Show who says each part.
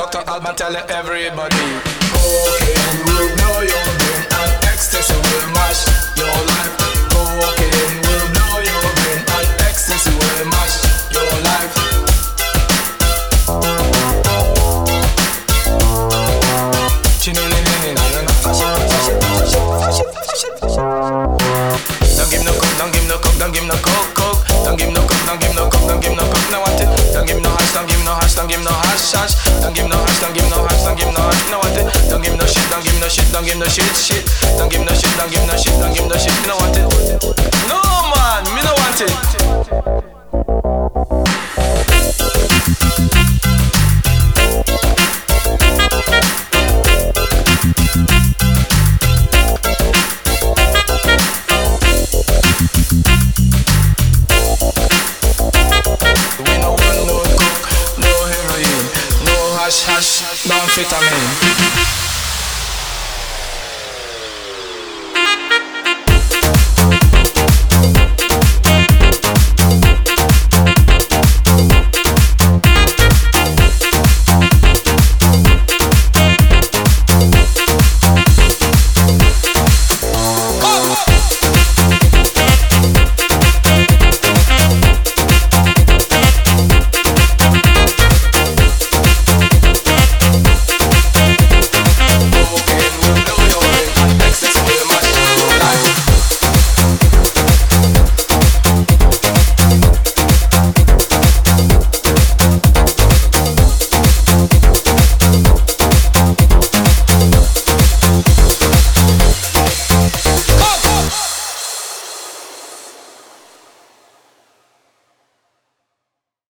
Speaker 1: Dr. Alban tell everybody. Cocaine will blow your brain and ecstasy will mash your life. Cocaine will blow your brain and ecstasy will mash your life. Don't give no coke, don't give no coke, don't give no coke, coke. Don't give no coke, don't give no coke, don't give no coke, no want it. Don't give no hash, don't give no hash, don't give no hash, hash. Don't give no hash, don't give no hash, don't give no hash, no want it. Don't give no shit, don't give no shit, don't give no shit, shit. Don't give no shit, don't give no shit, don't give no shit, me no want it. No man, me no want it. Hash, hash, amphetamine.